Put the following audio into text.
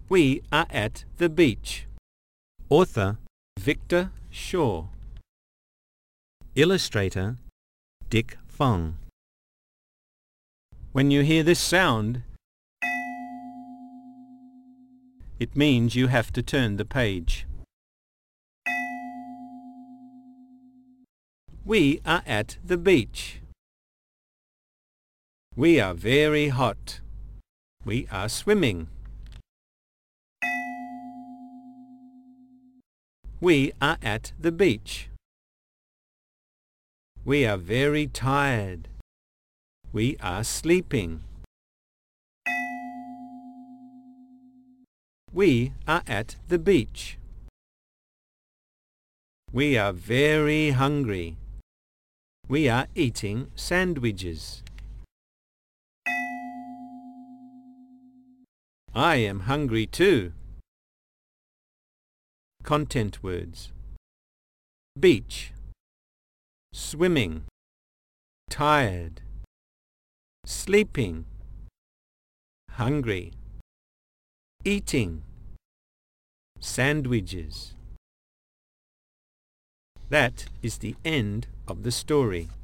We are at the beach. Author Victor Shaw. Illustrator Dick Fong. When you hear this sound, it means you have to turn the page. We are at the beach. We are very hot. We are swimming. We are at the beach. We are very tired. We are sleeping. We are at the beach. We are very hungry. We are eating sandwiches. I am hungry too. Content words: beach, swimming, tired, sleeping, hungry, eating, sandwiches. That is the end of the story.